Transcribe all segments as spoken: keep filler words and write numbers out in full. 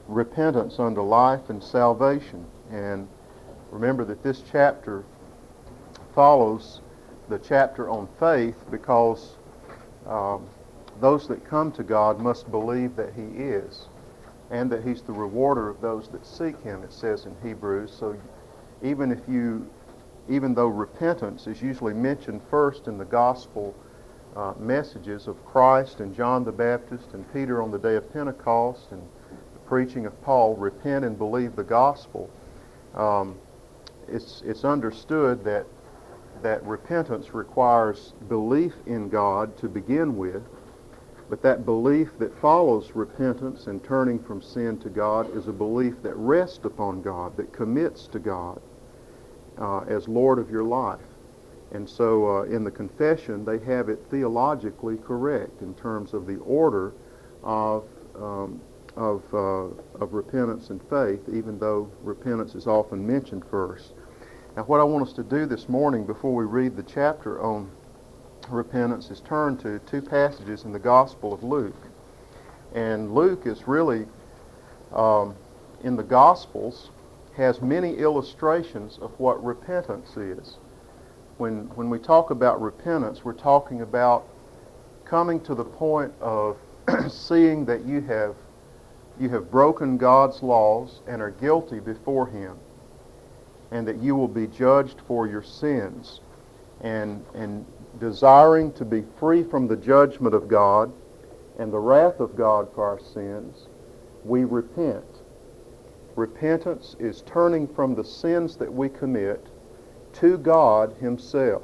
repentance unto life and salvation. And remember that this chapter follows the chapter on faith, because um, those that come to God must believe that He is, and that He's the rewarder of those that seek Him, it says in Hebrews. So even if you, even though repentance is usually mentioned first in the gospel uh, messages of Christ and John the Baptist and Peter on the day of Pentecost and the preaching of Paul, repent and believe the gospel, um, it's it's understood that that repentance requires belief in God to begin with, but that belief that follows repentance and turning from sin to God is a belief that rests upon God, that commits to God uh, as Lord of your life. And so uh, in the confession, they have it theologically correct in terms of the order of um, of, uh, of repentance and faith, even though repentance is often mentioned first. Now, what I want us to do this morning before we read the chapter on repentance is turn to two passages in the Gospel of Luke. And Luke is really, um, in the Gospels, has many illustrations of what repentance is. When, when we talk about repentance, we're talking about coming to the point of seeing that you have, you have broken God's laws and are guilty before Him, and that you will be judged for your sins, and and desiring to be free from the judgment of God and the wrath of God for our sins, we repent. Repentance is turning from the sins that we commit to God Himself,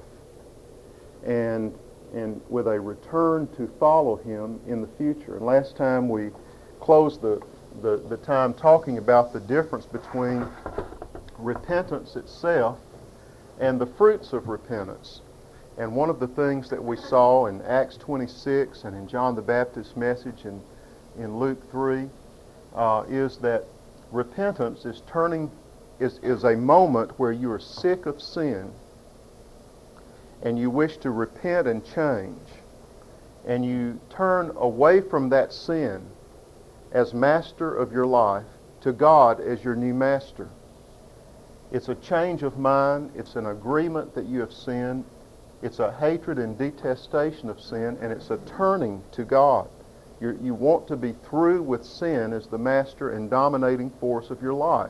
and and with a return to follow Him in the future. And last time we closed the, the, the time talking about the difference between repentance itself and the fruits of repentance. And one of the things that we saw in Acts twenty-six and in John the Baptist's message in, in Luke three uh, is that repentance is turning is, is a moment where you are sick of sin and you wish to repent and change, and you turn away from that sin as master of your life to God as your new master. It's a change of mind. It's an agreement that you have sinned. It's a hatred and detestation of sin, and it's a turning to God. You're, you want to be through with sin as the master and dominating force of your life.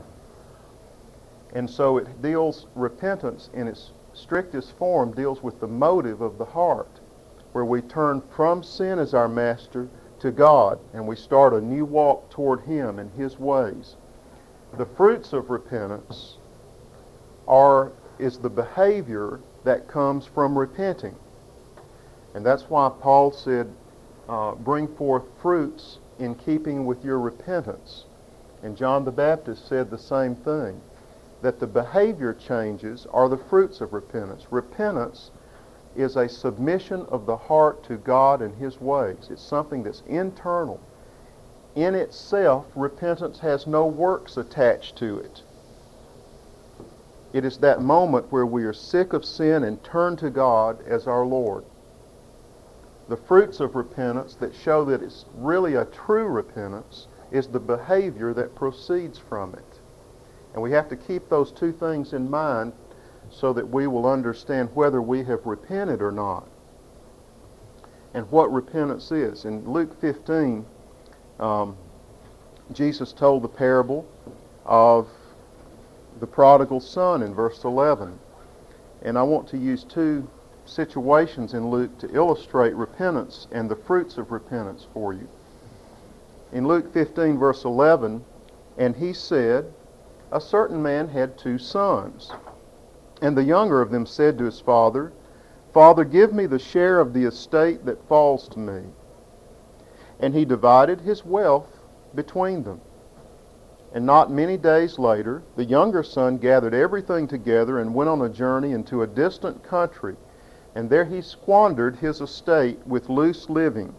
And so it deals, repentance in its strictest form deals with the motive of the heart, where we turn from sin as our master to God, and we start a new walk toward Him and His ways. The fruits of repentance are is the behavior that comes from repenting. And that's why Paul said, uh, bring forth fruits in keeping with your repentance. And John the Baptist said the same thing, that the behavior changes are the fruits of repentance. Repentance is a submission of the heart to God and His ways. It's something that's internal. In itself, repentance has no works attached to it. It is that moment where we are sick of sin and turn to God as our Lord. The fruits of repentance that show that it's really a true repentance is the behavior that proceeds from it. And we have to keep those two things in mind so that we will understand whether we have repented or not, and what repentance is. In Luke fifteen, um, Jesus told the parable of the prodigal son in verse eleven. And I want to use two situations in Luke to illustrate repentance and the fruits of repentance for you. In Luke fifteen, verse eleven, and he said, a certain man had two sons. And the younger of them said to his father, Father, give me the share of the estate that falls to me. And he divided his wealth between them. And not many days later, the younger son gathered everything together and went on a journey into a distant country. And there he squandered his estate with loose living.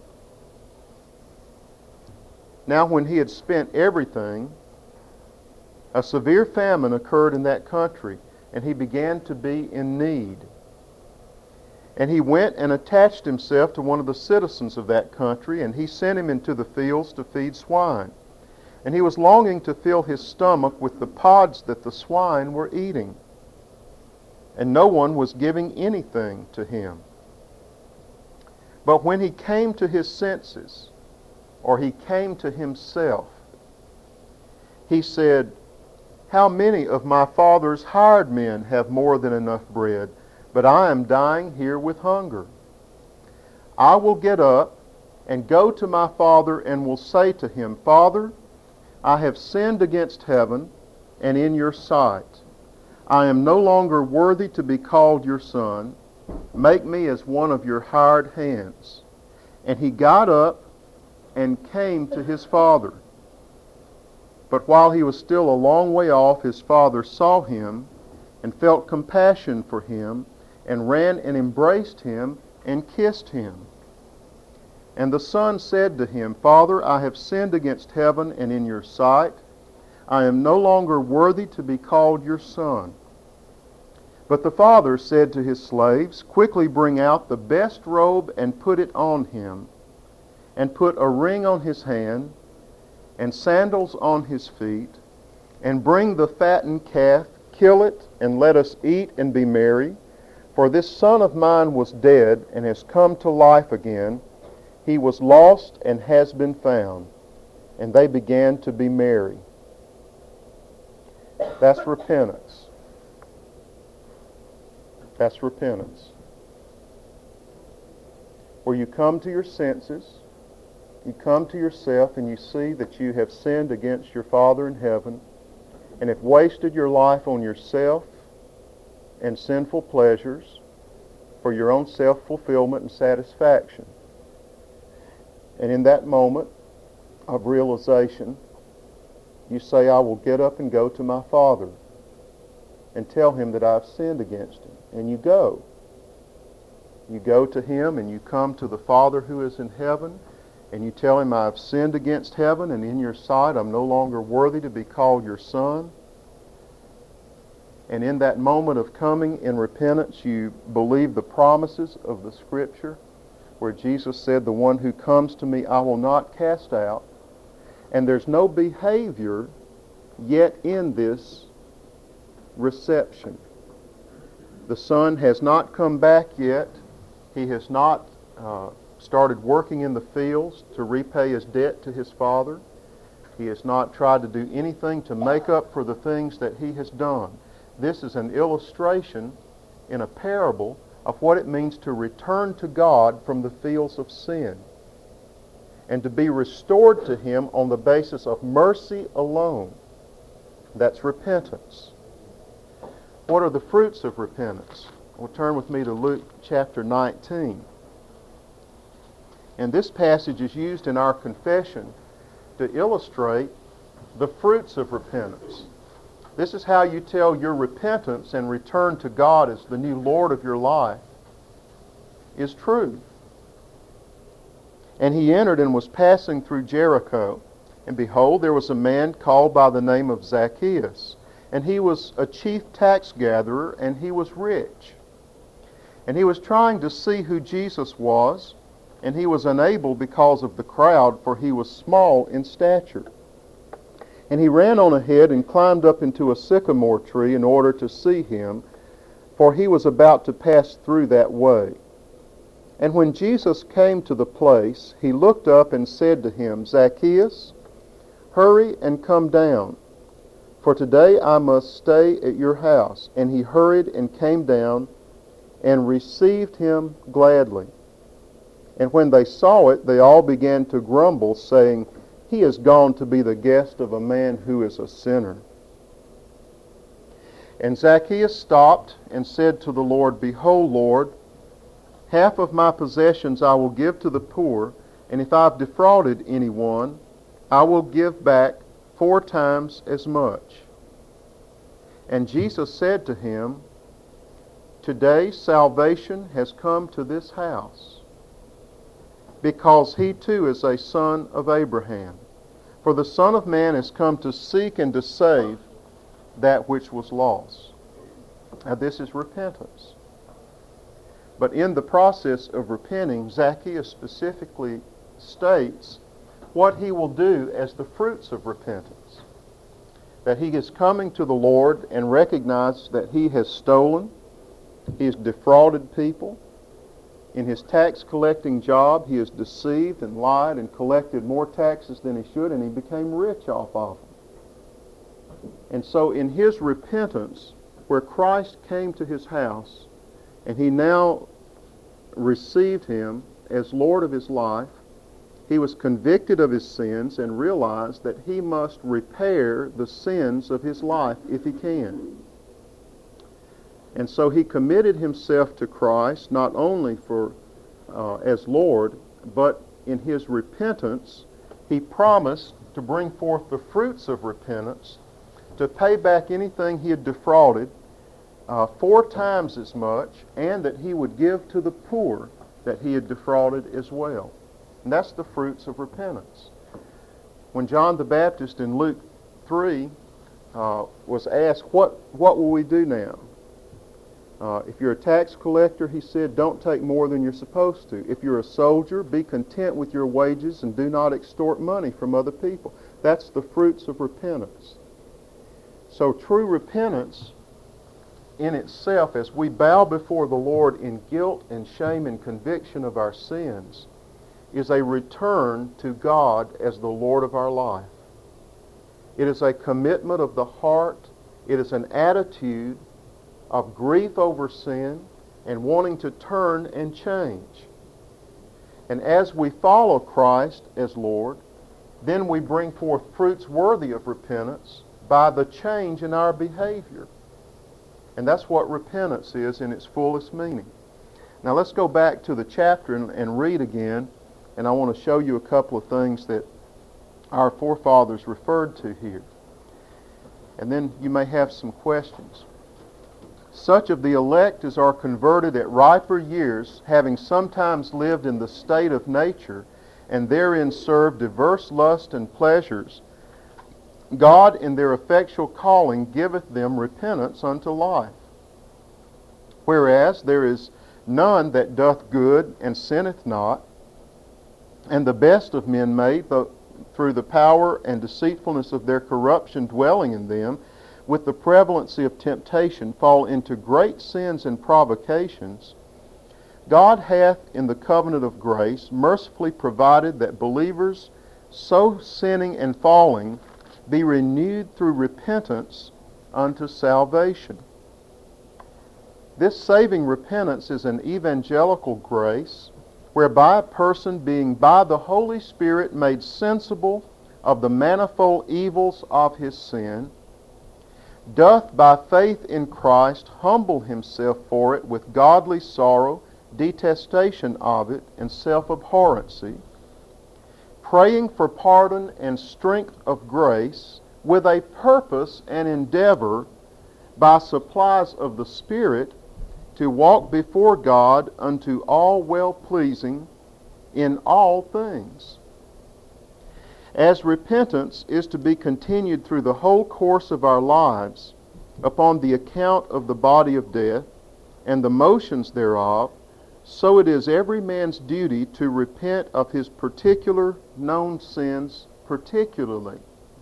Now when he had spent everything, a severe famine occurred in that country, and he began to be in need. And he went and attached himself to one of the citizens of that country, and he sent him into the fields to feed swine. and he was longing to fill his stomach with the pods that the swine were eating, and no one was giving anything to him. But when he came to his senses, or he came to himself, he said, "How many of my father's hired men have more than enough bread, but I am dying here with hunger? I will get up and go to my father and will say to him, 'Father, I have sinned against heaven and in your sight. I am no longer worthy to be called your son. Make me as one of your hired hands.' And he got up and came to his father. But while he was still a long way off, his father saw him and felt compassion for him and ran and embraced him and kissed him. And the son said to him, 'Father, I have sinned against heaven and in your sight. I am no longer worthy to be called your son.' But the father said to his slaves, 'Quickly bring out the best robe and put it on him, and put a ring on his hand and sandals on his feet, and bring the fattened calf, kill it, and let us eat and be merry. For this son of mine was dead and has come to life again. He was lost and has been found.' And they began to be merry." That's repentance. That's repentance. Where you come to your senses, you come to yourself, and you see that you have sinned against your Father in heaven and have wasted your life on yourself and sinful pleasures for your own self-fulfillment and satisfaction. And in that moment of realization, you say, "I will get up and go to my Father and tell him that I've sinned against him." And you go. You go to him and you come to the Father who is in heaven, and you tell him, "I've sinned against heaven, and in your sight I'm no longer worthy to be called your son." And in that moment of coming in repentance, you believe the promises of the Scripture, where Jesus said, "The one who comes to me I will not cast out." And there's no behavior yet in this reception. The son has not come back yet. He has not uh, started working in the fields to repay his debt to his father. He has not tried to do anything to make up for the things that he has done. This is an illustration in a parable of what it means to return to God from the fields of sin and to be restored to him on the basis of mercy alone. That's repentance. What are the fruits of repentance? Well, turn with me to Luke chapter nineteen. And this passage is used in our confession to illustrate the fruits of repentance. This is how you tell your repentance and return to God as the new Lord of your life is true. "And he entered and was passing through Jericho. And behold, there was a man called by the name of Zacchaeus. And he was a chief tax gatherer, and he was rich. And he was trying to see who Jesus was, and he was unable because of the crowd, for he was small in stature. And he ran on ahead and climbed up into a sycamore tree in order to see him, for he was about to pass through that way. And when Jesus came to the place, he looked up and said to him, 'Zacchaeus, hurry and come down, for today I must stay at your house.' And he hurried and came down and received him gladly. And when they saw it, they all began to grumble, saying, 'He is gone to be the guest of a man who is a sinner.' And Zacchaeus stopped and said to the Lord, 'Behold, Lord, half of my possessions I will give to the poor, and if I've defrauded anyone, I will give back four times as much.' And Jesus said to him, 'Today salvation has come to this house, because he too is a son of Abraham. For the Son of Man has come to seek and to save that which was lost.'" Now this is repentance. But in the process of repenting, Zacchaeus specifically states what he will do as the fruits of repentance. That he is coming to the Lord and recognizes that he has stolen, he has defrauded people. In his tax collecting job, he has deceived and lied and collected more taxes than he should, and he became rich off of them. And so in his repentance, where Christ came to his house, and he now received him as Lord of his life, he was convicted of his sins and realized that he must repair the sins of his life if he can. And so he committed himself to Christ not only for uh, as Lord, but in his repentance, he promised to bring forth the fruits of repentance, to pay back anything he had defrauded uh, four times as much, and that he would give to the poor that he had defrauded as well. And that's the fruits of repentance. When John the Baptist in Luke three uh, was asked, what, what will we do now? Uh, if you're a tax collector, he said, don't take more than you're supposed to. If you're a soldier, be content with your wages and do not extort money from other people. That's the fruits of repentance. So true repentance in itself, as we bow before the Lord in guilt and shame and conviction of our sins, is a return to God as the Lord of our life. It is a commitment of the heart. It is an attitude of grief over sin and wanting to turn and change. And as we follow Christ as Lord, then we bring forth fruits worthy of repentance by the change in our behavior. And that's what repentance is in its fullest meaning. Now let's go back to the chapter and, and read again, and I want to show you a couple of things that our forefathers referred to here. And then you may have some questions. Such of the elect as are converted at riper years, having sometimes lived in the state of nature, and therein served diverse lusts and pleasures, God in their effectual calling giveth them repentance unto life. Whereas there is none that doth good and sinneth not, and the best of men may, through the power and deceitfulness of their corruption dwelling in them, with the prevalency of temptation, fall into great sins and provocations, God hath in the covenant of grace mercifully provided that believers so sinning and falling be renewed through repentance unto salvation. This saving repentance is an evangelical grace whereby a person, being by the Holy Spirit made sensible of the manifold evils of his sin, doth by faith in Christ humble himself for it with godly sorrow, detestation of it, and self-abhorrency, praying for pardon and strength of grace, with a purpose and endeavor by supplies of the Spirit to walk before God unto all well-pleasing in all things. As repentance is to be continued through the whole course of our lives, upon the account of the body of death and the motions thereof, so it is every man's duty to repent of his particular known sins particularly.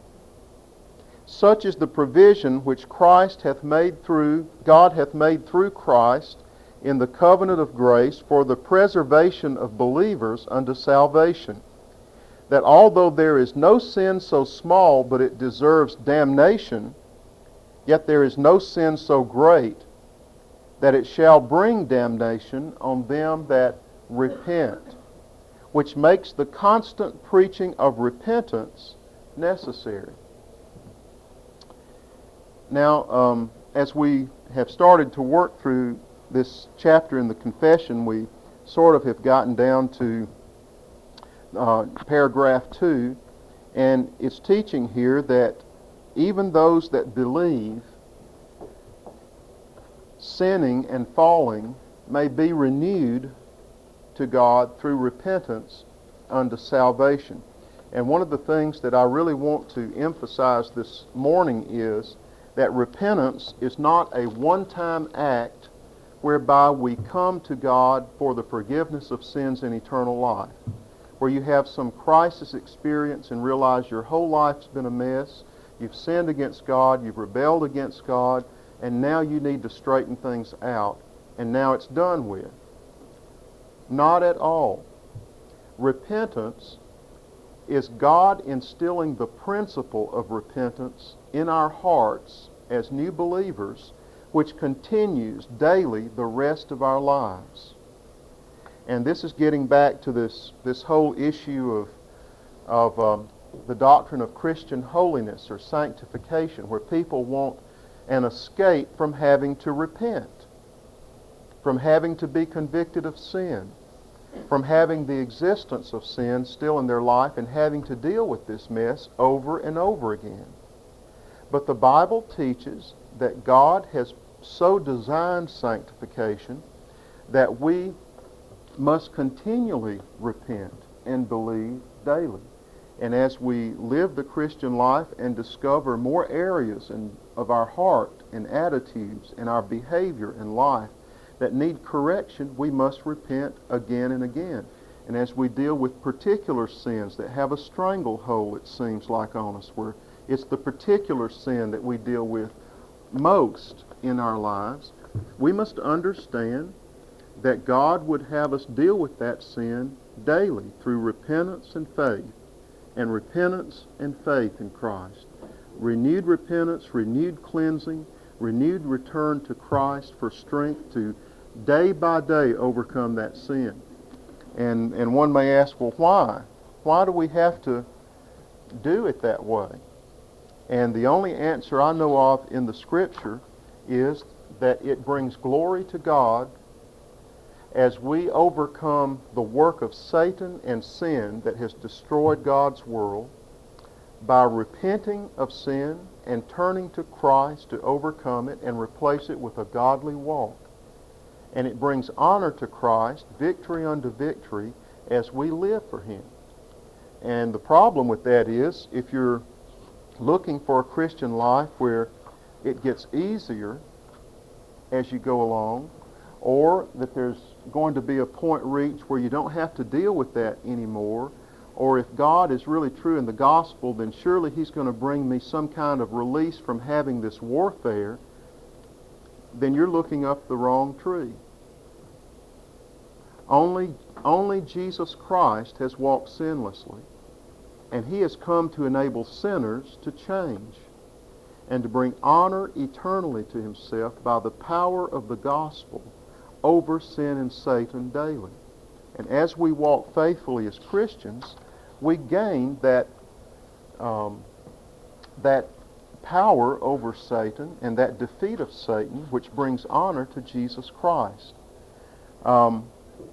Such is the provision which Christ hath made through, God hath made through Christ in the covenant of grace for the preservation of believers unto salvation. That although there is no sin so small but it deserves damnation, yet there is no sin so great that it shall bring damnation on them that repent, which makes the constant preaching of repentance necessary. Now, um, as we have started to work through this chapter in the confession, we sort of have gotten down to Uh, paragraph two, and it's teaching here that even those that believe, sinning and falling, may be renewed to God through repentance unto salvation. And one of the things that I really want to emphasize this morning is that repentance is not a one-time act whereby we come to God for the forgiveness of sins and eternal life. where you have some crisis experience and realize your whole life's been a mess, you've sinned against God, you've rebelled against God, and now you need to straighten things out, and now it's done with. Not at all. Repentance is God instilling the principle of repentance in our hearts as new believers, which continues daily the rest of our lives. And this is getting back to this, this whole issue of, of um, the doctrine of Christian holiness or sanctification, where people want an escape from having to repent, from having to be convicted of sin, from having the existence of sin still in their life and having to deal with this mess over and over again. But the Bible teaches that God has so designed sanctification that we must continually repent and believe daily. And as we live the Christian life and discover more areas in, of our heart and attitudes and our behavior in life that need correction, we must repent again and again. And as we deal with particular sins that have a stranglehold, it seems like, on us, where it's the particular sin that we deal with most in our lives, we must understand that God would have us deal with that sin daily through repentance and faith, and repentance and faith in Christ. Renewed repentance, renewed cleansing, renewed return to Christ for strength to day by day overcome that sin. And and one may ask, well, why? Why do we have to do it that way? And the only answer I know of in the Scripture is that it brings glory to God as we overcome the work of Satan and sin that has destroyed God's world by repenting of sin and turning to Christ to overcome it and replace it with a godly walk. And it brings honor to Christ, victory unto victory, as we live for Him. And the problem with that is, if you're looking for a Christian life where it gets easier as you go along, or that there's going to be a point reached where you don't have to deal with that anymore, or if God is really true in the gospel, then surely He's going to bring me some kind of release from having this warfare, then you're looking up the wrong tree. Only, only Jesus Christ has walked sinlessly, and He has come to enable sinners to change and to bring honor eternally to Himself by the power of the gospel over sin and Satan daily. And as we walk faithfully as Christians, we gain that um, that power over Satan and that defeat of Satan, which brings honor to Jesus Christ. Um,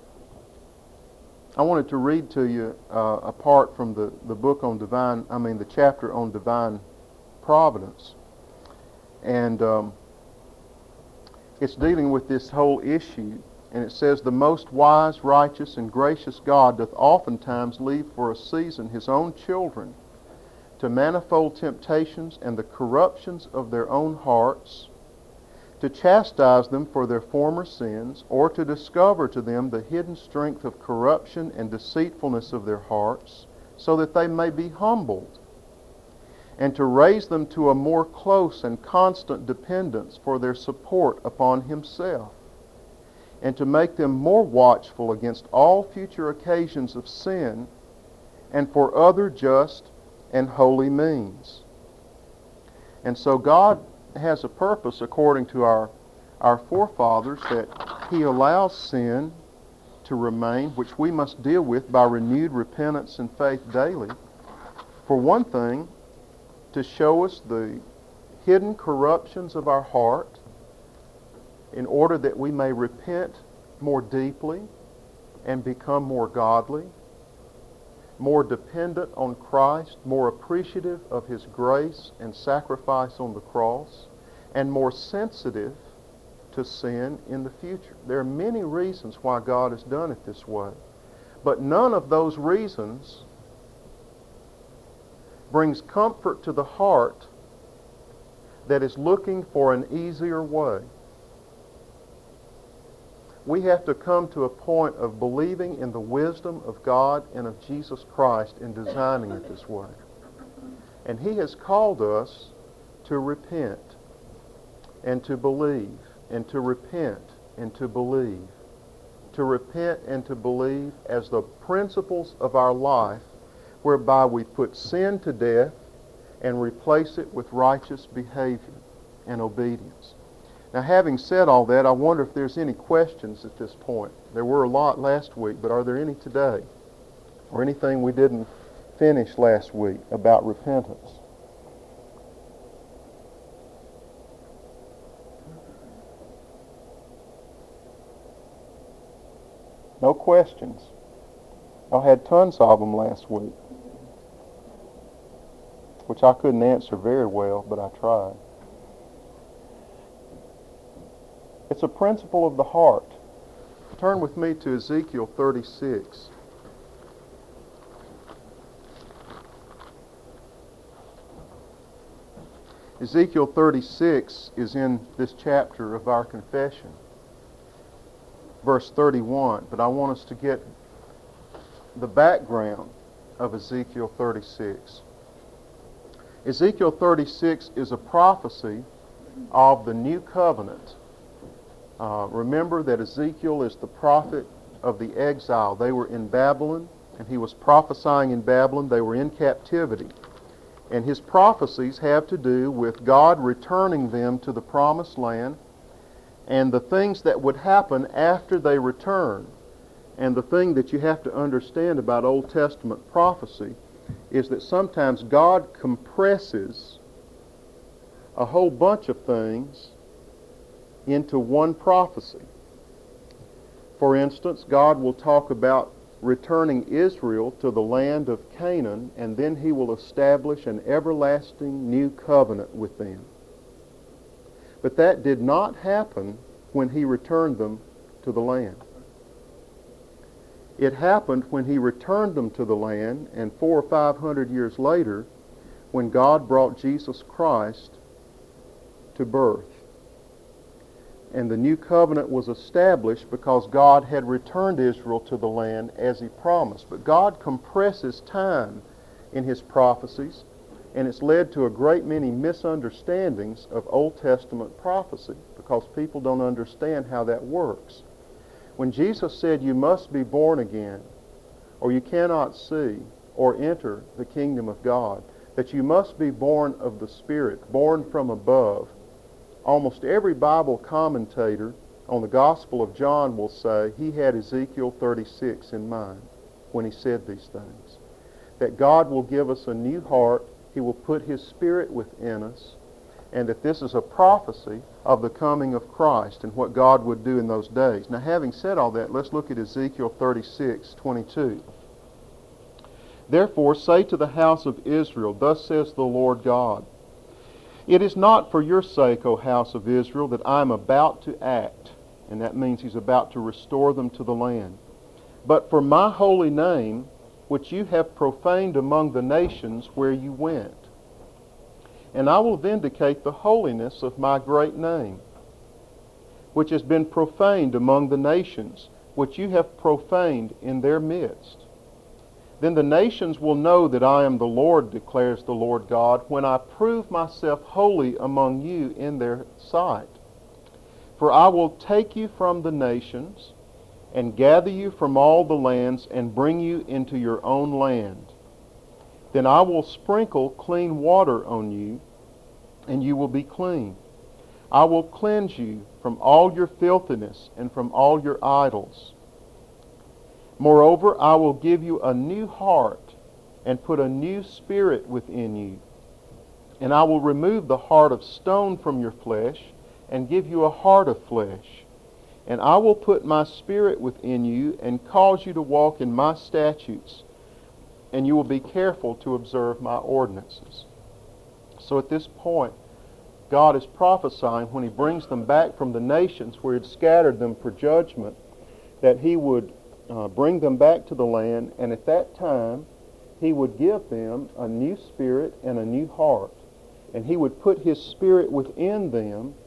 I wanted to read to you uh, a part from the, the book on divine, I mean the chapter on divine providence. And um, it's dealing with this whole issue. And it says, "The most wise, righteous, and gracious God doth oftentimes leave for a season His own children to manifold temptations and the corruptions of their own hearts, to chastise them for their former sins, or to discover to them the hidden strength of corruption and deceitfulness of their hearts, so that they may be humbled, and to raise them to a more close and constant dependence for their support upon Himself, and to make them more watchful against all future occasions of sin, and for other just and holy means." And so God has a purpose, according to our, our forefathers, that He allows sin to remain, which we must deal with by renewed repentance and faith daily. For one thing, to show us the hidden corruptions of our heart, in order that we may repent more deeply and become more godly, more dependent on Christ, more appreciative of His grace and sacrifice on the cross, and more sensitive to sin in the future. There are many reasons why God has done it this way, but none of those reasons brings comfort to the heart that is looking for an easier way. We have to come to a point of believing in the wisdom of God and of Jesus Christ in designing it this way. And He has called us to repent and to believe and to repent and to believe. To repent and to believe as the principles of our life whereby we put sin to death and replace it with righteous behavior and obedience. Now, having said all that, I wonder if there's any questions at this point. There were a lot last week, but are there any today? Or anything we didn't finish last week about repentance? No questions. I had tons of them last week, which I couldn't answer very well, but I tried. It's a principle of the heart. Turn with me to Ezekiel thirty-six. Ezekiel thirty-six is in this chapter of our confession, verse thirty-one. But I want us to get the background of Ezekiel thirty-six. Ezekiel thirty-six is a prophecy of the new covenant. Uh, remember that Ezekiel is the prophet of the exile. They were in Babylon, and he was prophesying in Babylon. They were in captivity. And his prophecies have to do with God returning them to the promised land and the things that would happen after they return. And the thing that you have to understand about Old Testament prophecy is that sometimes God compresses a whole bunch of things into one prophecy. For instance, God will talk about returning Israel to the land of Canaan, and then He will establish an everlasting new covenant with them. But that did not happen when He returned them to the land. It happened when He returned them to the land, and four or five hundred years later, when God brought Jesus Christ to birth. And the new covenant was established because God had returned Israel to the land as He promised. But God compresses time in His prophecies, and it's led to a great many misunderstandings of Old Testament prophecy because people don't understand how that works. When Jesus said you must be born again, or you cannot see or enter the kingdom of God, that you must be born of the Spirit, born from above, almost every Bible commentator on the Gospel of John will say he had Ezekiel thirty-six in mind when he said these things. That God will give us a new heart, He will put His Spirit within us, and that this is a prophecy of the coming of Christ and what God would do in those days. Now, having said all that, let's look at Ezekiel thirty-six twenty-two. Therefore say to the house of Israel, thus says the Lord God, it is not for your sake, O house of Israel, that I am about to act, and that means He's about to restore them to the land, but for my holy name, which you have profaned among the nations where you went. And I will vindicate the holiness of my great name, which has been profaned among the nations, which you have profaned in their midst. Then the nations will know that I am the Lord, declares the Lord God, when I prove myself holy among you in their sight. For I will take you from the nations, and gather you from all the lands, and bring you into your own land. Then I will sprinkle clean water on you, and you will be clean. I will cleanse you from all your filthiness and from all your idols. Moreover, I will give you a new heart and put a new spirit within you. And I will remove the heart of stone from your flesh and give you a heart of flesh. And I will put my spirit within you and cause you to walk in my statutes, and you will be careful to observe my ordinances. So at this point, God is prophesying when He brings them back from the nations where He had scattered them for judgment, that He would uh, bring them back to the land, and at that time He would give them a new spirit and a new heart. And He would put His Spirit within them,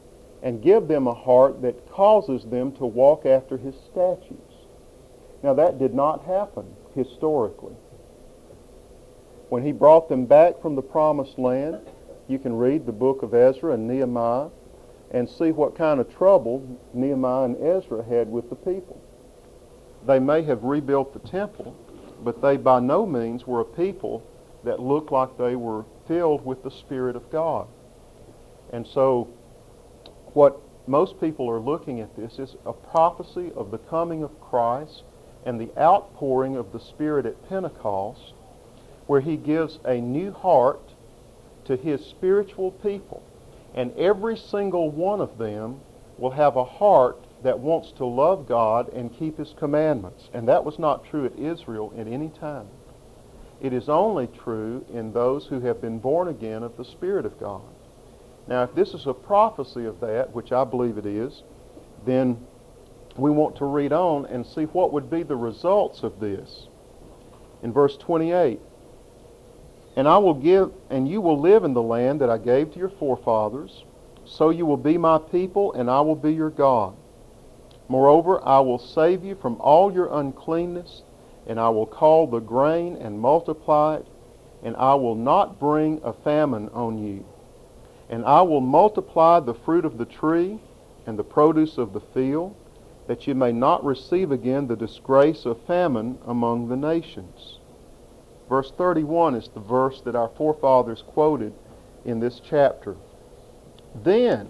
and give them a heart that causes them to walk after his statutes. Now that did not happen historically. When he brought them back from the promised land, you can read the book of Ezra and Nehemiah and see what kind of trouble Nehemiah and Ezra had with the people. They may have rebuilt the temple, but they by no means were a people that looked like they were filled with the Spirit of God. And so what most people are looking at this is a prophecy of the coming of Christ and the outpouring of the Spirit at Pentecost, where he gives a new heart to his spiritual people. And every single one of them will have a heart that wants to love God and keep his commandments. And that was not true at Israel at any time. It is only true in those who have been born again of the Spirit of God. Now, if this is a prophecy of that, which I believe it is, then we want to read on and see what would be the results of this. In verse twenty-eight, "And I will give, and you will live in the land that I gave to your forefathers, so you will be my people, and I will be your God. Moreover, I will save you from all your uncleanness, and I will call the grain and multiply it, and I will not bring a famine on you. And I will multiply the fruit of the tree and the produce of the field, that you may not receive again the disgrace of famine among the nations." Verse thirty-one is the verse that our forefathers quoted in this chapter. Then,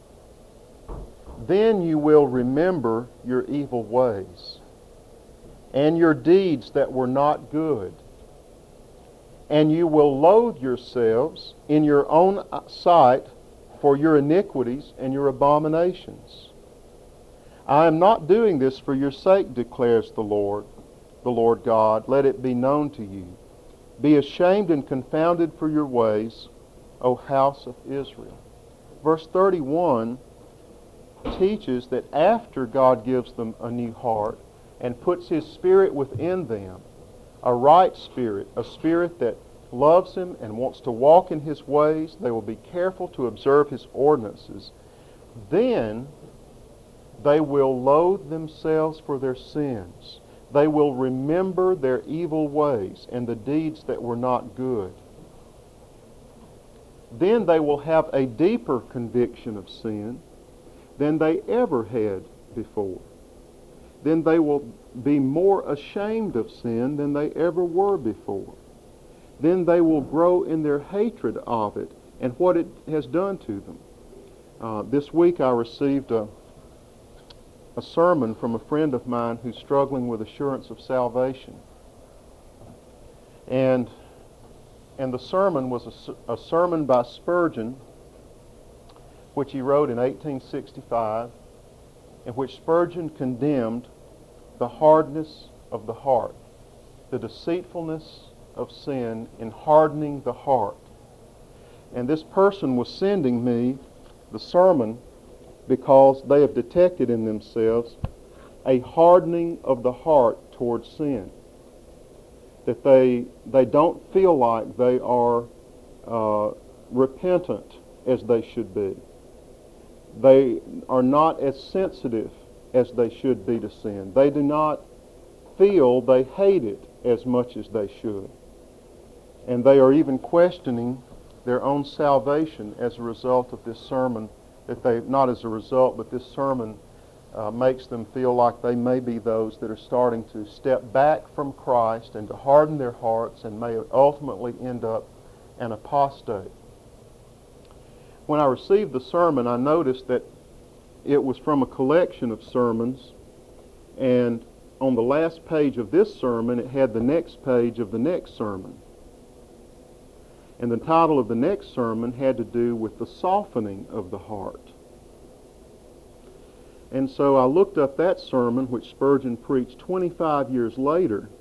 then you will remember your evil ways and your deeds that were not good, and you will loathe yourselves in your own sight for your iniquities and your abominations. I am not doing this for your sake, declares the Lord, the Lord God. Let it be known to you. Be ashamed and confounded for your ways, O house of Israel. Verse thirty-one teaches that after God gives them a new heart and puts his Spirit within them, a right spirit, a spirit that loves him and wants to walk in his ways, they will be careful to observe his ordinances. Then they will loathe themselves for their sins. They will remember their evil ways and the deeds that were not good. Then they will have a deeper conviction of sin than they ever had before. Then they will be more ashamed of sin than they ever were before. Then they will grow in their hatred of it and what it has done to them. Uh, this week I received a, a sermon from a friend of mine who's struggling with assurance of salvation. And, and the sermon was a, a sermon by Spurgeon, which he wrote in eighteen sixty-five, in which Spurgeon condemned the hardness of the heart, the deceitfulness of sin in hardening the heart. And this person was sending me the sermon because they have detected in themselves a hardening of the heart towards sin. That they they don't feel like they are uh, repentant as they should be. They are not as sensitive as they should be to sin. They do not feel they hate it as much as they should. And they are even questioning their own salvation as a result of this sermon, that they, not as a result, but this sermon uh, makes them feel like they may be those that are starting to step back from Christ and to harden their hearts and may ultimately end up an apostate. When I received the sermon, I noticed that it was from a collection of sermons, and on the last page of this sermon, it had the next page of the next sermon. And the title of the next sermon had to do with the softening of the heart. And so I looked up that sermon, which Spurgeon preached twenty-five years later,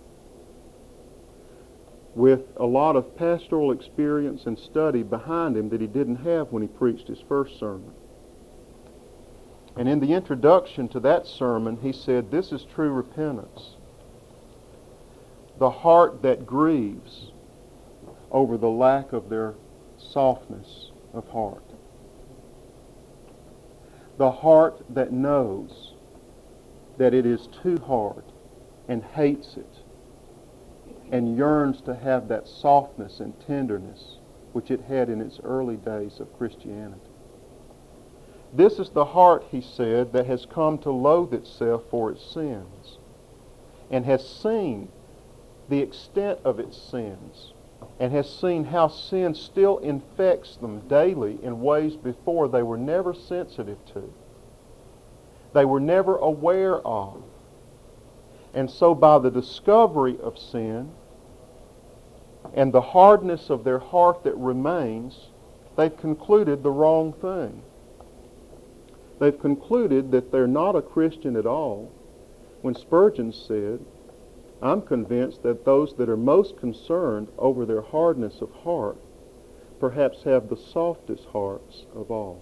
with a lot of pastoral experience and study behind him that he didn't have when he preached his first sermon. And in the introduction to that sermon, he said, "This is true repentance. The heart that grieves over the lack of their softness of heart." The heart that knows that it is too hard and hates it and yearns to have that softness and tenderness which it had in its early days of Christianity. This is the heart, he said, that has come to loathe itself for its sins and has seen the extent of its sins and has seen how sin still infects them daily in ways before they were never sensitive to. They were never aware of. And so by the discovery of sin and the hardness of their heart that remains, they've concluded the wrong thing. They've concluded that they're not a Christian at all, when Spurgeon said, I'm convinced that those that are most concerned over their hardness of heart perhaps have the softest hearts of all.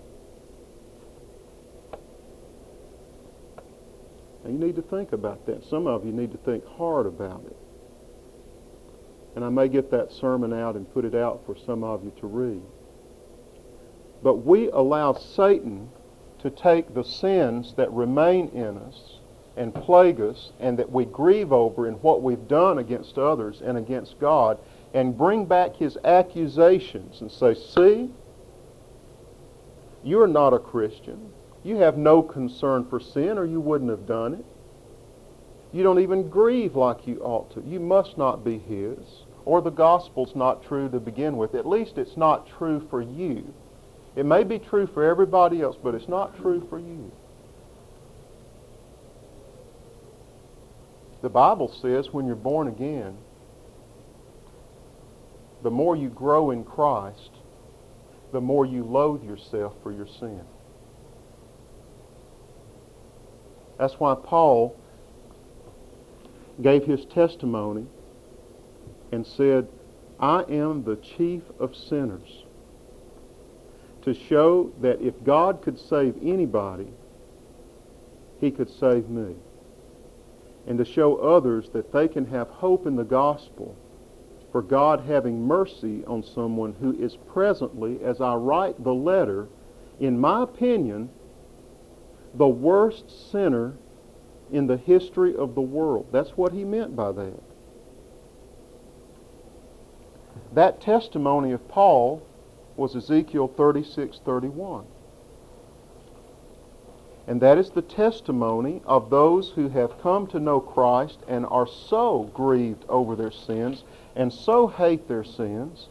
Now you need to think about that. Some of you need to think hard about it. And I may get that sermon out and put it out for some of you to read. But we allow Satan to take the sins that remain in us and plague us and that we grieve over in what we've done against others and against God and bring back his accusations and say, see, you're not a Christian. You have no concern for sin or you wouldn't have done it. You don't even grieve like you ought to. You must not be his. Or the gospel's not true to begin with. At least it's not true for you. It may be true for everybody else, but it's not true for you. The Bible says when you're born again, the more you grow in Christ, the more you loathe yourself for your sin. That's why Paul gave his testimony and said, I am the chief of sinners, to show that if God could save anybody, he could save me. And to show others that they can have hope in the gospel for God having mercy on someone who is presently, as I write the letter, in my opinion, the worst sinner in the history of the world. That's what he meant by that. That testimony of Paul was Ezekiel thirty-six thirty-one. And that is the testimony of those who have come to know Christ and are so grieved over their sins and so hate their sins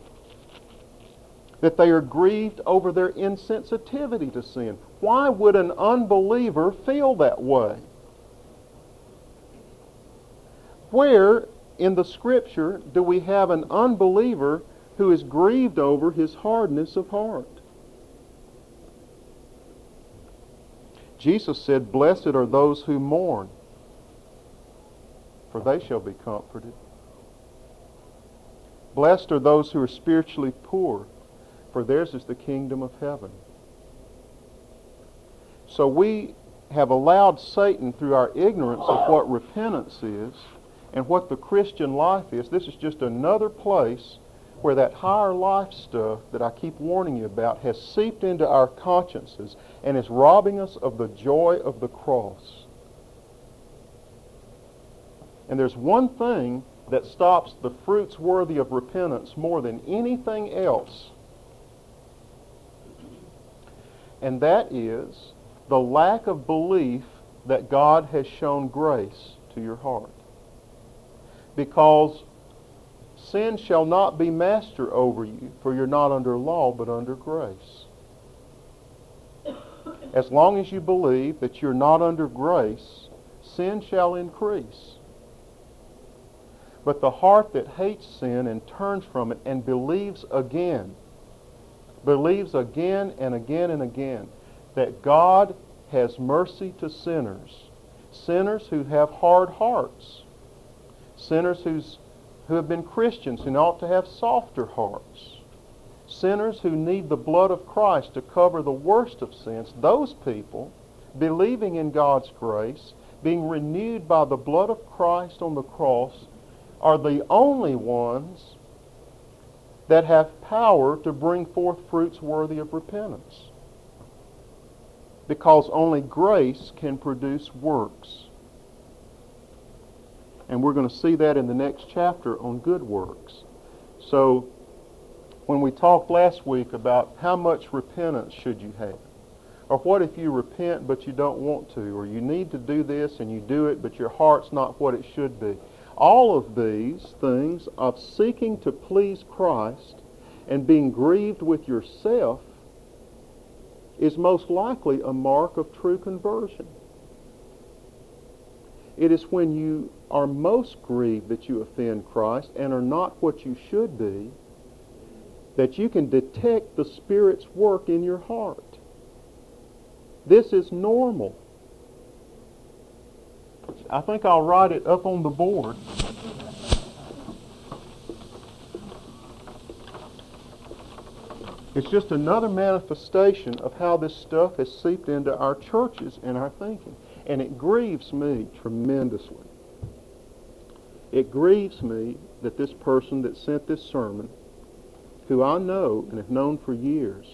that they are grieved over their insensitivity to sin. Why would an unbeliever feel that way? Where in the Scripture do we have an unbeliever who is grieved over his hardness of heart? Jesus said, blessed are those who mourn, for they shall be comforted. Blessed are those who are spiritually poor, for theirs is the kingdom of heaven. So we have allowed Satan, through our ignorance of what repentance is and what the Christian life is, this is just another place where that higher life stuff that I keep warning you about has seeped into our consciences and is robbing us of the joy of the cross. And there's one thing that stops the fruits worthy of repentance more than anything else, and that is the lack of belief that God has shown grace to your heart. Because sin shall not be master over you, for you're not under law, but under grace. As long as you believe that you're not under grace, sin shall increase. But the heart that hates sin and turns from it and believes again, believes again and again and again that God has mercy to sinners, sinners who have hard hearts, sinners who's who have been Christians and ought to have softer hearts, sinners who need the blood of Christ to cover the worst of sins. Those people, believing in God's grace, being renewed by the blood of Christ on the cross, are the only ones that have power to bring forth fruits worthy of repentance. because only grace can produce works. And we're going to see that in the next chapter on good works. So, when we talked last week about how much repentance should you have, or what if you repent but you don't want to, or you need to do this and you do it but your heart's not what it should be. All of these things of seeking to please Christ and being grieved with yourself is most likely a mark of true conversion. It is when you are most grieved that you offend Christ and are not what you should be that you can detect the Spirit's work in your heart. This is normal. I think I'll write it up on the board. It's just another manifestation of how this stuff has seeped into our churches and our thinking. And it grieves me tremendously. It grieves me that this person that sent this sermon, who I know and have known for years,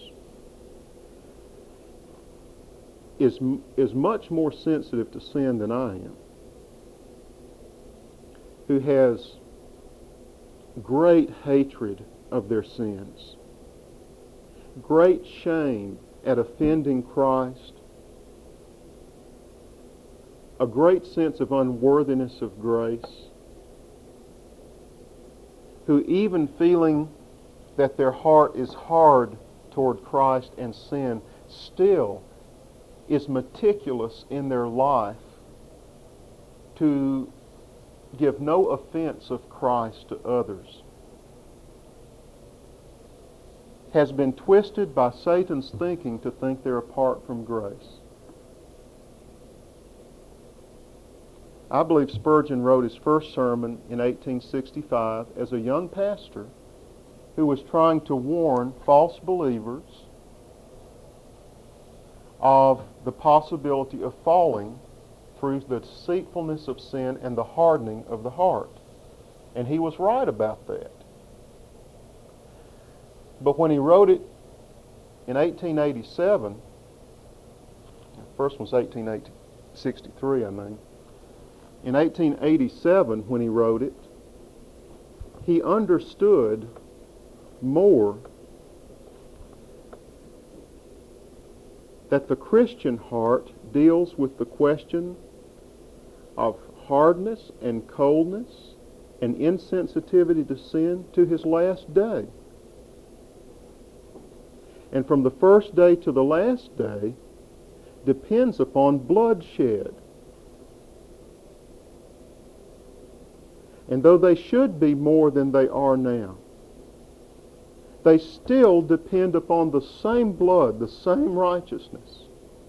is, is much more sensitive to sin than I am, who has great hatred of their sins, great shame at offending Christ, a great sense of unworthiness of grace, who even feeling that their heart is hard toward Christ and sin, still is meticulous in their life to give no offense of Christ to others, has been twisted by Satan's thinking to think they're apart from grace. I believe Spurgeon wrote his first sermon in eighteen sixty-five as a young pastor who was trying to warn false believers of the possibility of falling through the deceitfulness of sin and the hardening of the heart. And he was right about that. But when he wrote it in eighteen eighty-seven, the first one's eighteen sixty-three, I mean. In eighteen eighty-seven, when he wrote it, he understood more that the Christian heart deals with the question of hardness and coldness and insensitivity to sin to his last day. And from the first day to the last day depends upon bloodshed. And though they should be more than they are now, they still depend upon the same blood, the same righteousness.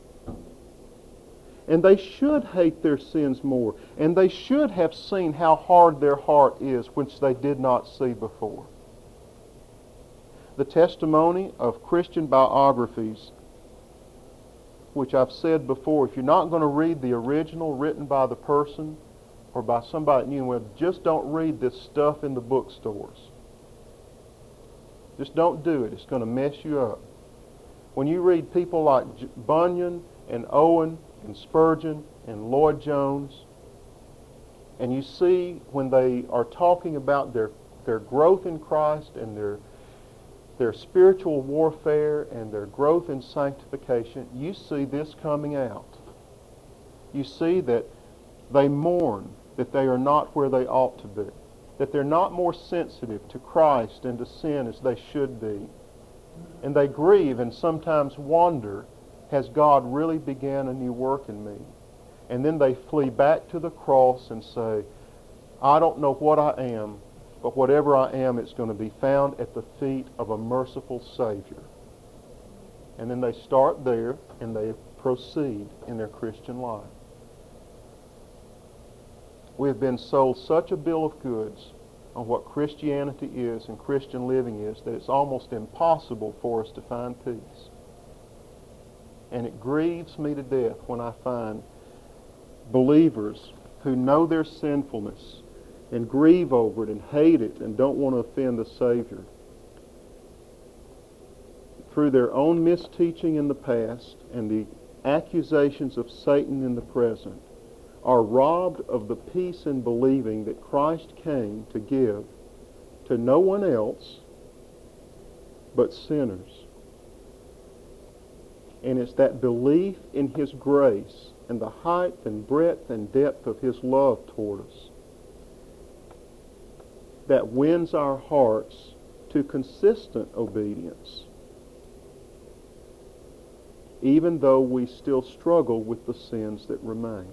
And they should hate their sins more. And they should have seen how hard their heart is, which they did not see before. The testimony of Christian biographies, which I've said before, if you're not going to read the original written by the person or by somebody new, well, just don't read this stuff in the bookstores. Just don't do it. It's going to mess you up. When you read people like Bunyan and Owen and Spurgeon and Lloyd Jones, and you see when they are talking about their, their growth in Christ and their, their spiritual warfare and their growth in sanctification, you see this coming out. You see that they mourn that they are not where they ought to be, that they're not more sensitive to Christ and to sin as they should be. And they grieve and sometimes wonder, has God really began a new work in me? And then they flee back to the cross and say, I don't know what I am, but whatever I am, it's going to be found at the feet of a merciful Savior. And then they start there and they proceed in their Christian life. We have been sold such a bill of goods on what Christianity is and Christian living is that it's almost impossible for us to find peace. And it grieves me to death when I find believers who know their sinfulness and grieve over it and hate it and don't want to offend the Savior, through their own misteaching in the past and the accusations of Satan in the present, are robbed of the peace in believing that Christ came to give to no one else but sinners. And it's that belief in His grace and the height and breadth and depth of His love toward us that wins our hearts to consistent obedience, even though we still struggle with the sins that remain.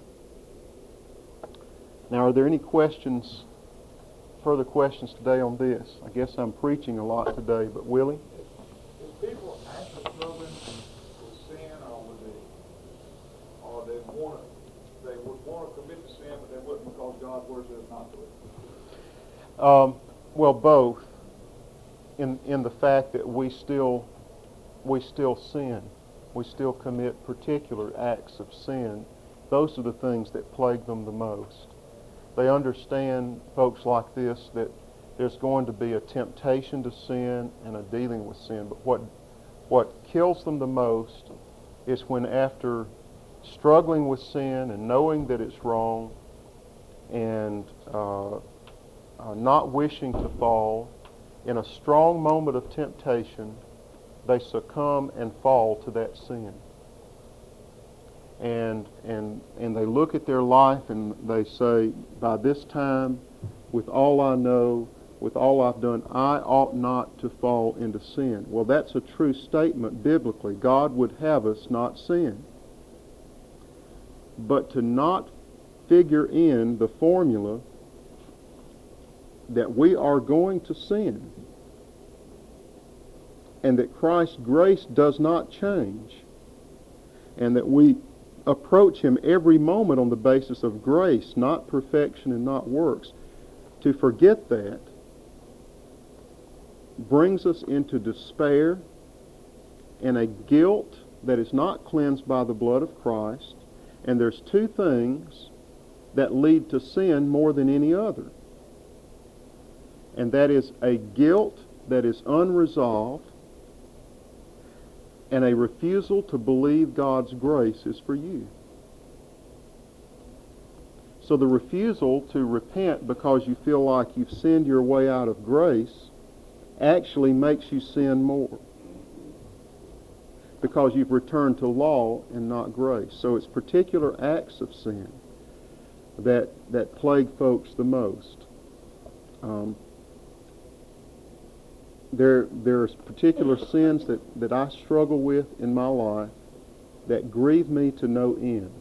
Now, are there any questions, further questions today on this? I guess I'm preaching a lot today, but Willie? If people actually struggling with sin, or would they, or they want to, they would want to commit to sin, but they wouldn't because God's word says not to? Um, well, both. In in the fact that we still we still sin, we still commit particular acts of sin. Those are the things that plague them the most. They understand, folks like this, that there's going to be a temptation to sin and a dealing with sin. But what what kills them the most is when, after struggling with sin and knowing that it's wrong and uh, uh, not wishing to fall, in a strong moment of temptation, they succumb and fall to that sin. And and and they look at their life and they say, by this time, with all I know, with all I've done, I ought not to fall into sin. Well, that's a true statement biblically. God would have us not sin. But to not figure in the formula that we are going to sin and that Christ's grace does not change and that we approach Him every moment on the basis of grace, not perfection and not works, to forget that brings us into despair and a guilt that is not cleansed by the blood of Christ. And there's two things that lead to sin more than any other. And that is a guilt that is unresolved and a refusal to believe God's grace is for you. So the refusal to repent because you feel like you've sinned your way out of grace actually makes you sin more, because you've returned to law and not grace. So it's particular acts of sin that that plague folks the most. Um, there there's particular sins that, that I struggle with in my life that grieve me to no end.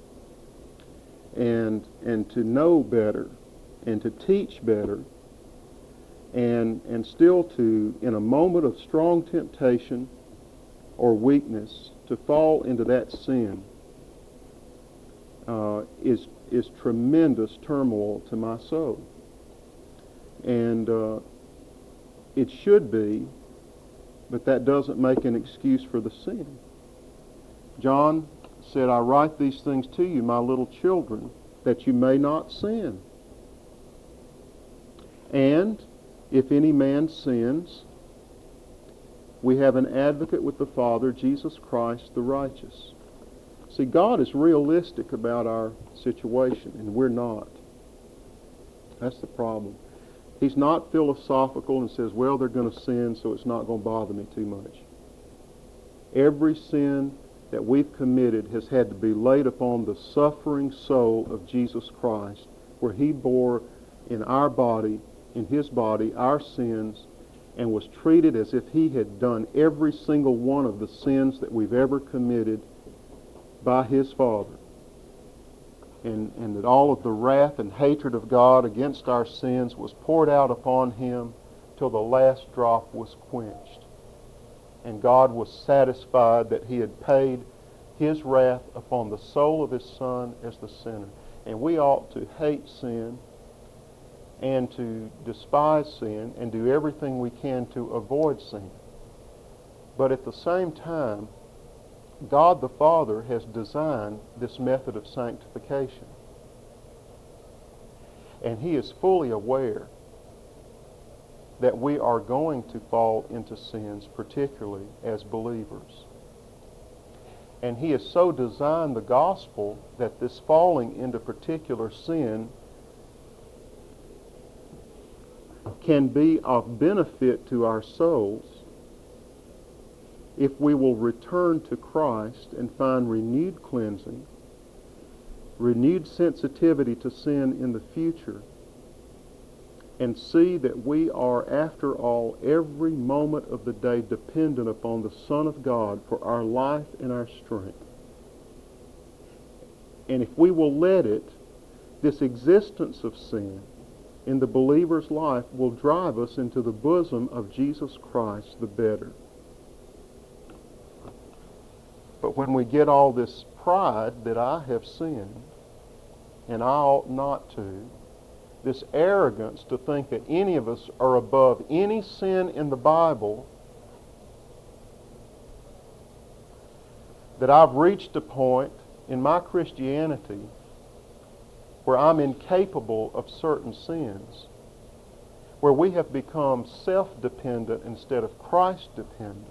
And and to know better and to teach better and and still to, in a moment of strong temptation or weakness, to fall into that sin uh, is is tremendous turmoil to my soul. And uh, it should be, but that doesn't make an excuse for the sin. John said, I write these things to you, my little children, that you may not sin. And if any man sins, we have an advocate with the Father, Jesus Christ the righteous. See, God is realistic about our situation, and we're not. That's the problem. He's not philosophical and says, well, they're going to sin, so it's not going to bother me too much. Every sin that we've committed has had to be laid upon the suffering soul of Jesus Christ, where He bore in our body, in His body, our sins, and was treated as if He had done every single one of the sins that we've ever committed by His Father. And, and that all of the wrath and hatred of God against our sins was poured out upon Him till the last drop was quenched. And God was satisfied that He had paid His wrath upon the soul of His Son as the sinner. And we ought to hate sin and to despise sin and do everything we can to avoid sin. But at the same time, God the Father has designed this method of sanctification. And He is fully aware that we are going to fall into sins, particularly as believers. And He has so designed the gospel that this falling into particular sin can be of benefit to our souls if we will return to Christ and find renewed cleansing, renewed sensitivity to sin in the future, and see that we are, after all, every moment of the day dependent upon the Son of God for our life and our strength. And if we will let it, this existence of sin in the believer's life will drive us into the bosom of Jesus Christ the better. But when we get all this pride that I have sinned, and I ought not to, this arrogance to think that any of us are above any sin in the Bible, that I've reached a point in my Christianity where I'm incapable of certain sins, where we have become self-dependent instead of Christ-dependent,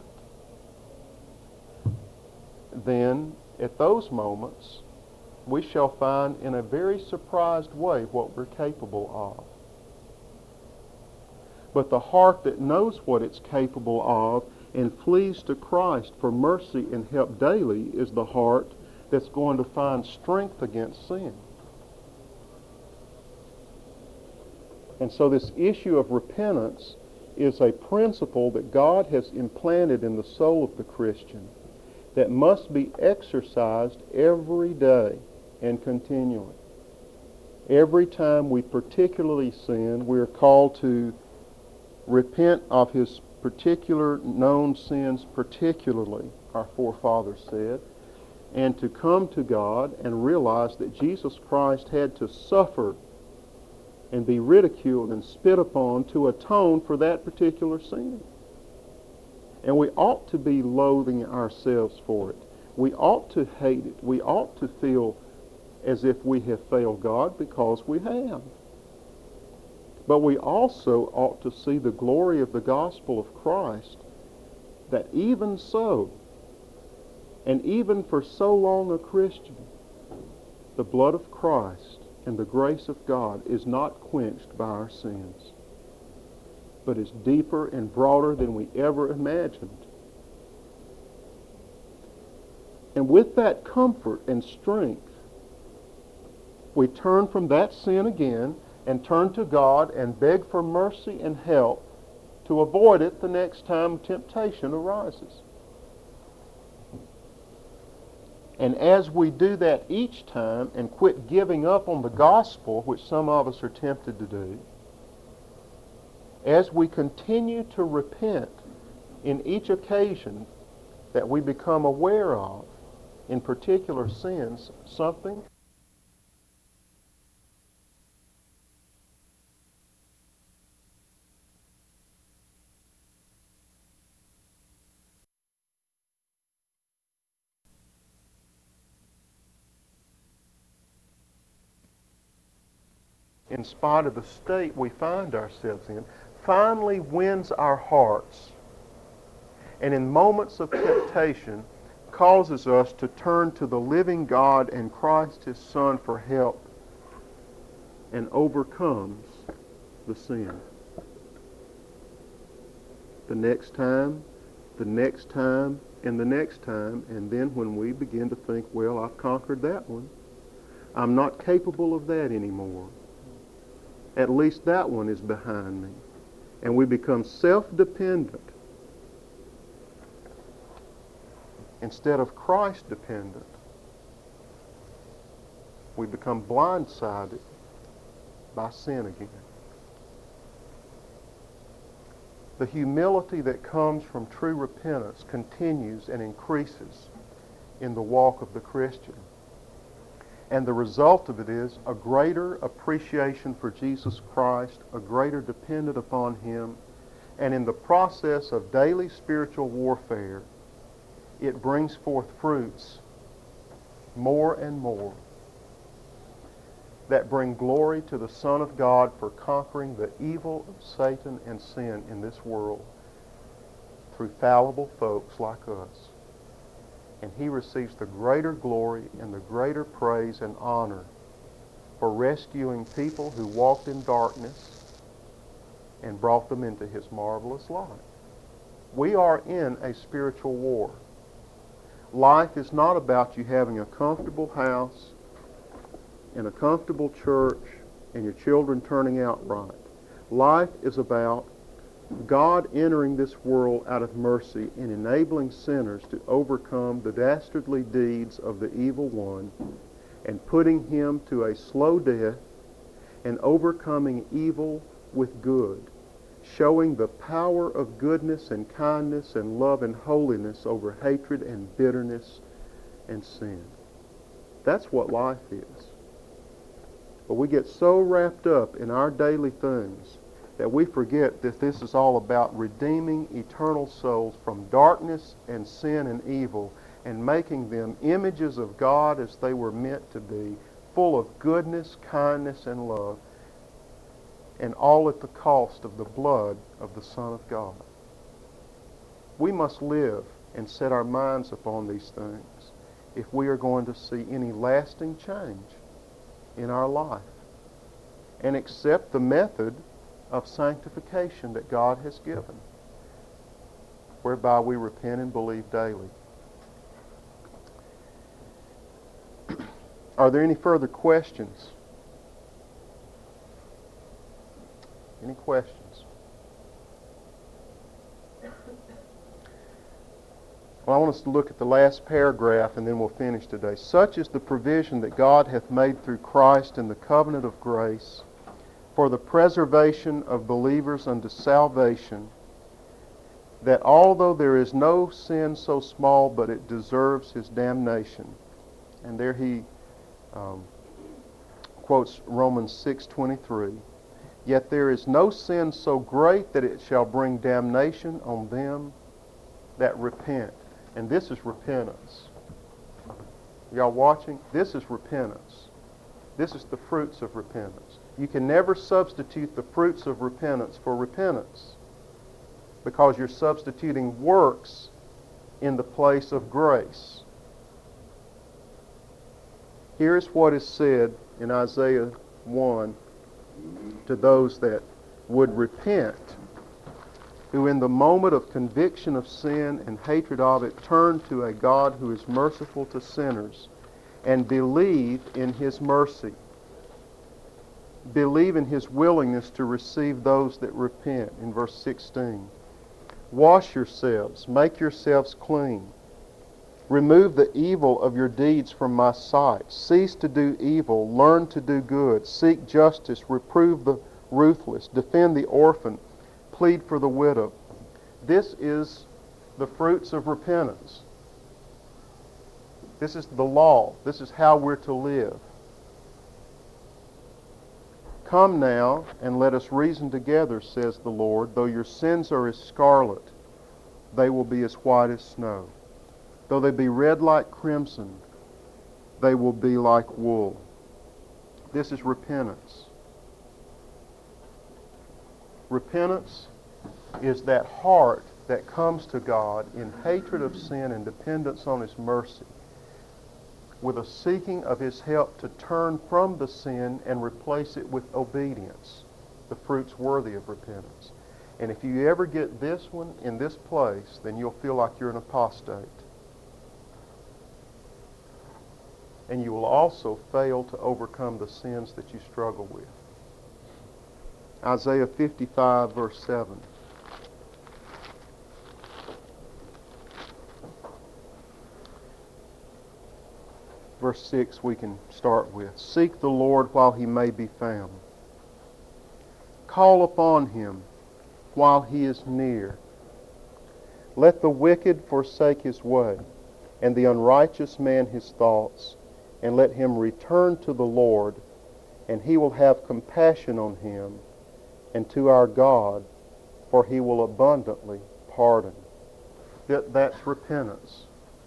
then at those moments we shall find in a very surprised way what we're capable of. But the heart that knows what it's capable of and flees to Christ for mercy and help daily is the heart that's going to find strength against sin. And so this issue of repentance is a principle that God has implanted in the soul of the Christian that must be exercised every day and continually. Every time we particularly sin, we are called to repent of his particular known sins particularly, our forefathers said, and to come to God and realize that Jesus Christ had to suffer and be ridiculed and spit upon to atone for that particular sin. And we ought to be loathing ourselves for it. We ought to hate it. We ought to feel as if we have failed God, because we have. But we also ought to see the glory of the gospel of Christ, that even so, and even for so long a Christian, the blood of Christ and the grace of God is not quenched by our sins, but is deeper and broader than we ever imagined. And with that comfort and strength, we turn from that sin again and turn to God and beg for mercy and help to avoid it the next time temptation arises. And as we do that each time and quit giving up on the gospel, which some of us are tempted to do, as we continue to repent in each occasion that we become aware of, in particular sins, something in spite of the state we find ourselves in, finally wins our hearts, and in moments of temptation causes us to turn to the living God and Christ his Son for help, and overcomes the sin. The next time, the next time, and the next time, and then when we begin to think, well, I've conquered that one, I'm not capable of that anymore. At least that one is behind me. And we become self-dependent instead of Christ-dependent. We become blindsided by sin again. The humility that comes from true repentance continues and increases in the walk of the Christian. And the result of it is a greater appreciation for Jesus Christ, a greater dependence upon him, and in the process of daily spiritual warfare, it brings forth fruits more and more that bring glory to the Son of God for conquering the evil of Satan and sin in this world through fallible folks like us. And He receives the greater glory and the greater praise and honor for rescuing people who walked in darkness and brought them into His marvelous light. We are in a spiritual war. Life is not about you having a comfortable house and a comfortable church and your children turning out right. Life is about God entering this world out of mercy and enabling sinners to overcome the dastardly deeds of the evil one and putting him to a slow death and overcoming evil with good, showing the power of goodness and kindness and love and holiness over hatred and bitterness and sin. That's what life is. But we get so wrapped up in our daily things that we forget that this is all about redeeming eternal souls from darkness and sin and evil and making them images of God as they were meant to be, full of goodness, kindness, and love, and all at the cost of the blood of the Son of God. We must live and set our minds upon these things if we are going to see any lasting change in our life and accept the method of sanctification that God has given, whereby we repent and believe daily. Are there any further questions? Any questions? Well, I want us to look at the last paragraph and then we'll finish today. Such is the provision that God hath made through Christ in the covenant of grace for the preservation of believers unto salvation, that although there is no sin so small but it deserves his damnation. And there he um, quotes Romans six twenty-three. Yet there is no sin so great that it shall bring damnation on them that repent. And this is repentance. Y'all watching? This is repentance. This is the fruits of repentance. You can never substitute the fruits of repentance for repentance because you're substituting works in the place of grace. Here's what is said in Isaiah one to those that would repent, who in the moment of conviction of sin and hatred of it turn to a God who is merciful to sinners and believe in His mercy. Believe in His willingness to receive those that repent in verse sixteen. Wash yourselves, make yourselves clean. Remove the evil of your deeds from my sight. Cease to do evil, learn to do good. Seek justice, reprove the ruthless, defend the orphan, plead for the widow. This is the fruits of repentance. This is the law. This is how we're to live. Come now, and let us reason together, says the Lord. Though your sins are as scarlet, they will be as white as snow. Though they be red like crimson, they will be like wool. This is repentance. Repentance is that heart that comes to God in hatred of sin and dependence on His mercy, with a seeking of His help to turn from the sin and replace it with obedience, the fruits worthy of repentance. And if you ever get this one in this place, then you'll feel like you're an apostate. And you will also fail to overcome the sins that you struggle with. Isaiah fifty-five, verse seven. Verse six we can start with. Seek the Lord while He may be found. Call upon Him while He is near. Let the wicked forsake his way, and the unrighteous man his thoughts, and let him return to the Lord, and He will have compassion on him, and to our God, for He will abundantly pardon. That, that's repentance.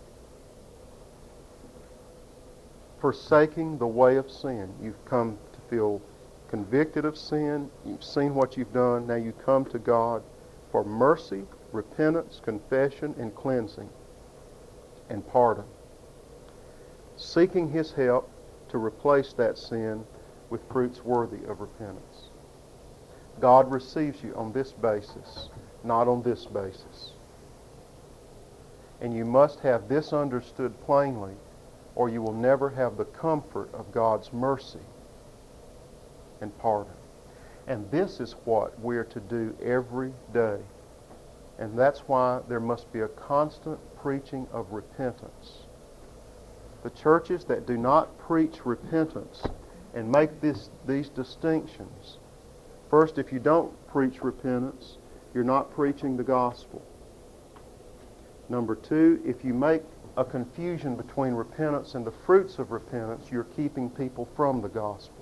Forsaking the way of sin. You've come to feel convicted of sin. You've seen what you've done. Now you come to God for mercy, repentance, confession, and cleansing. and pardon. Seeking His help to replace that sin with fruits worthy of repentance. God receives you on this basis, not on this basis. And you must have this understood plainly, or you will never have the comfort of God's mercy and pardon. And this is what we're to do every day. And that's why there must be a constant preaching of repentance. The churches that do not preach repentance and make this, these distinctions, first, if you don't preach repentance, you're not preaching the gospel. Number two, if you make a confusion between repentance and the fruits of repentance, you're keeping people from the gospel.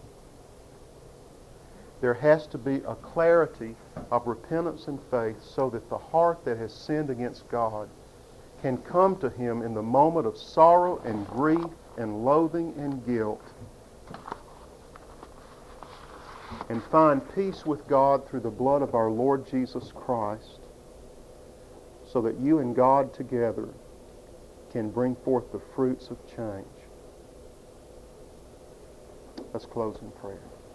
There has to be a clarity of repentance and faith so that the heart that has sinned against God can come to Him in the moment of sorrow and grief and loathing and guilt and find peace with God through the blood of our Lord Jesus Christ, so that you and God together can bring forth the fruits of change. Let's close in prayer.